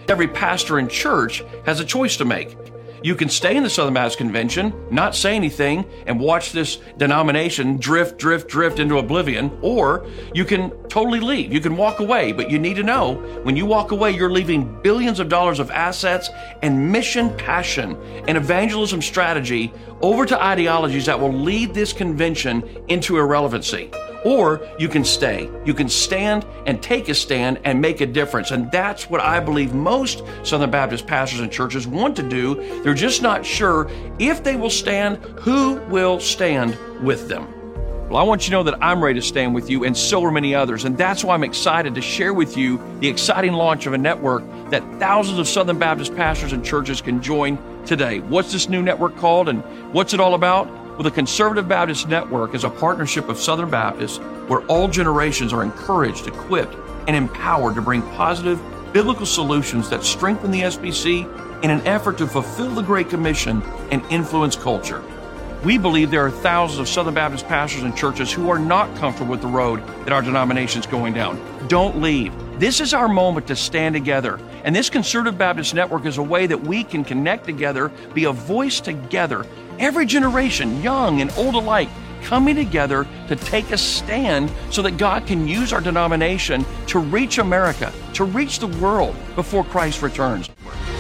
Every pastor and church has a choice to make. You can stay in the Southern Baptist Convention, not say anything, and watch this denomination drift into oblivion, or you can totally leave. You can walk away, but you need to know when you walk away, you're leaving billions of dollars of assets and mission passion and evangelism strategy over to ideologies that will lead this convention into irrelevancy. Or you can stay. You can stand and take a stand and make a difference. And that's what I believe most Southern Baptist pastors and churches want to do. They're just not sure if they will stand, who will stand with them. Well, I want you to know that I'm ready to stand with you, and so are many others. And that's why I'm excited to share with you the exciting launch of a network that thousands of Southern Baptist pastors and churches can join today. What's this new network called, and what's it all about? Well, the Conservative Baptist Network is a partnership of Southern Baptists where all generations are encouraged, equipped, and empowered to bring positive biblical solutions that strengthen the SBC in an effort to fulfill the Great Commission and influence culture. We believe there are thousands of Southern Baptist pastors and churches who are not comfortable with the road that our denomination is going down. Don't leave. This is our moment to stand together. And this Conservative Baptist Network is a way that we can connect together, be a voice together. Every generation, young and old alike, coming together to take a stand so that God can use our denomination to reach America, to reach the world before Christ returns.